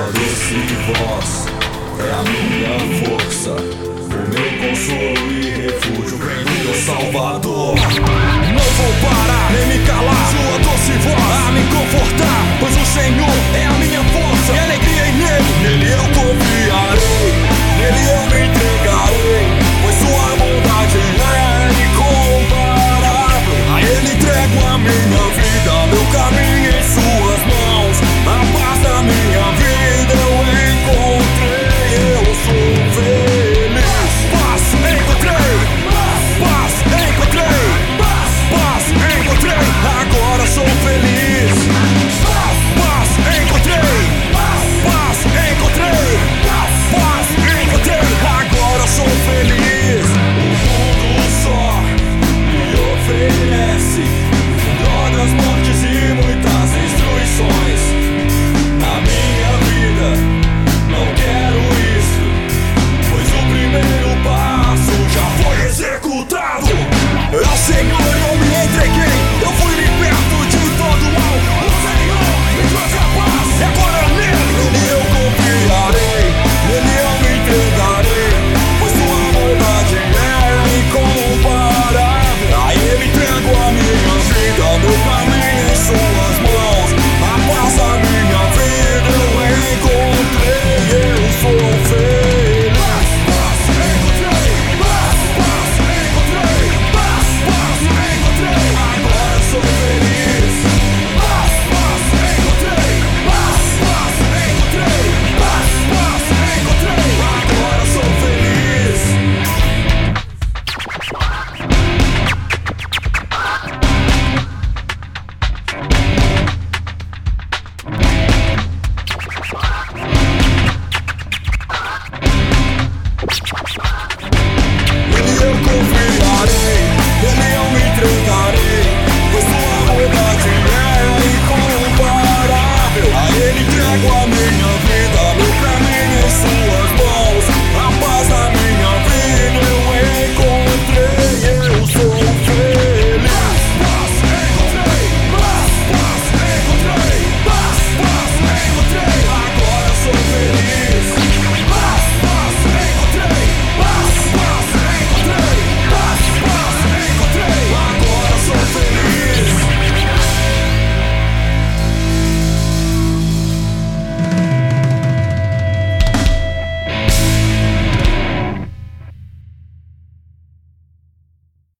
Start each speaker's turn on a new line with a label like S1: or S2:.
S1: doce voz é a minha força, o meu consolo e refúgio vem do meu Salvador. Não vou parar, nem me calar, sua doce voz a me confortar, pois o Senhor é a minha força e a alegria